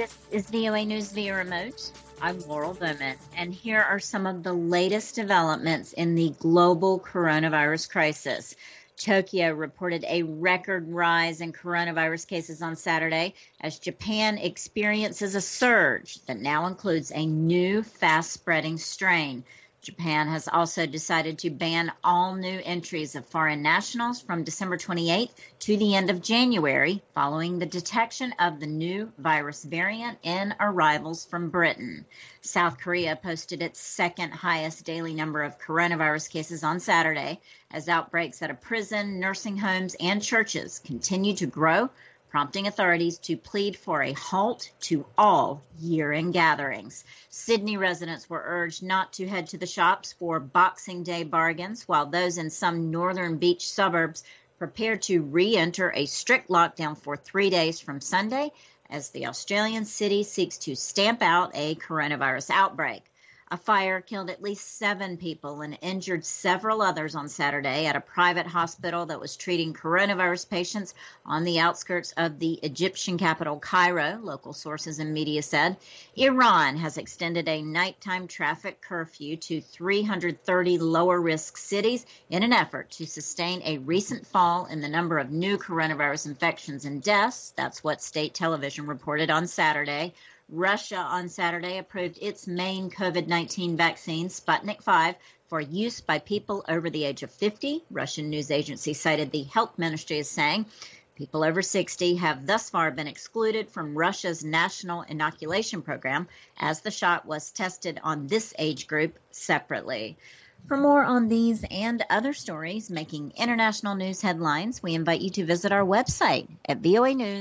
This is VOA News via remote. I'm Laurel Bowman, and here are some of the latest developments in the global coronavirus crisis. Tokyo reported a record rise in coronavirus cases on Saturday as Japan experiences a surge that now includes a new fast-spreading strain. Japan has also decided to ban all new entries of foreign nationals from December 28th to the end of January, following the detection of the new virus variant in arrivals from Britain. South Korea posted its second highest daily number of coronavirus cases on Saturday, as outbreaks at a prison, nursing homes, and churches continue to grow, prompting authorities to plead for a halt to all year-end gatherings. Sydney residents were urged not to head to the shops for Boxing Day bargains, while those in some northern beach suburbs prepared to re-enter a strict lockdown for 3 days from Sunday, as the Australian city seeks to stamp out a coronavirus outbreak. A fire killed at least 7 people and injured several others on Saturday at a private hospital that was treating coronavirus patients on the outskirts of the Egyptian capital, Cairo, local sources and media said. Iran has extended a nighttime traffic curfew to 330 lower-risk cities in an effort to sustain a recent fall in the number of new coronavirus infections and deaths. That's what state television reported on Saturday. Russia on Saturday approved its main COVID-19 vaccine, Sputnik V, for use by people over the age of 50. Russian news agency cited the health ministry as saying people over 60 have thus far been excluded from Russia's national inoculation program, as the shot was tested on this age group separately. For more on these and other stories making international news headlines, we invite you to visit our website at VOA News.